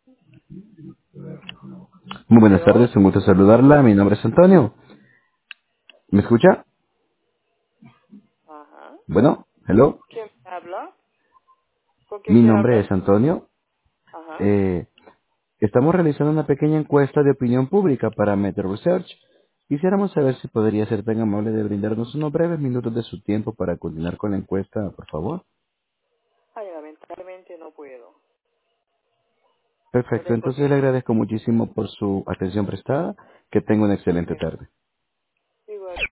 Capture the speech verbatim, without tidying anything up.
Muy buenas ¿Aló? tardes, un gusto saludarla. Mi nombre es Antonio. ¿Me escucha? Ajá. Bueno, hello. ¿Quién me habla? ¿Con quién Mi quiere nombre hablar? es Antonio. Ajá. Eh, estamos realizando una pequeña encuesta de opinión pública para Meta Research. Quisiéramos saber si podría ser tan amable de brindarnos unos breves minutos de su tiempo para continuar con la encuesta, por favor. Ay, lamentablemente no puedo. No Perfecto, tengo entonces le tiempo. agradezco muchísimo por su atención prestada. Que tenga una excelente Ok. tarde.